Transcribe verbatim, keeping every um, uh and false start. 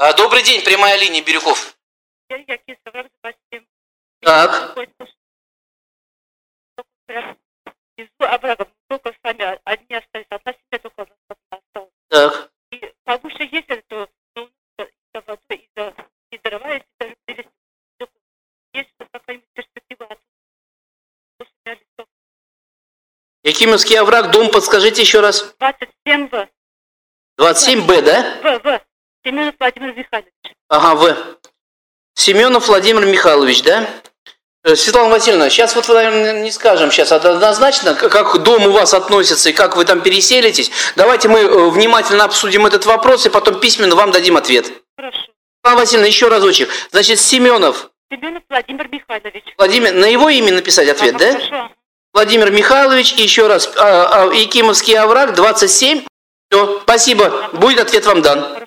А, добрый день, прямая линия, Бирюков. Так. Только сами одни остались, одна семья только осталась. Так. И повыше есть это, ну, из-за воды, из-за и дрова, если даже привезти. Есть какая-нибудь перспектива от Якимовский овраг, дом, подскажите еще раз. двадцать семь В. двадцать семь Б, да? В, В. Семенов Владимир Михайлович. Ага, В. Семенов Владимир Михайлович, да? Светлана Васильевна, сейчас вот не скажем сейчас однозначно, как дом у вас относится и как вы там переселитесь. Давайте мы внимательно обсудим этот вопрос и потом письменно вам дадим ответ. Хорошо. Светлана Васильевна, еще разочек. Значит, Семенов. Семенов Владимир Михайлович. Владимир, на его имя написать ответ, ага, да? Хорошо. Владимир Михайлович, еще раз, а, а, Якимовский овраг, двадцать семь. Все, спасибо, будет ответ вам дан.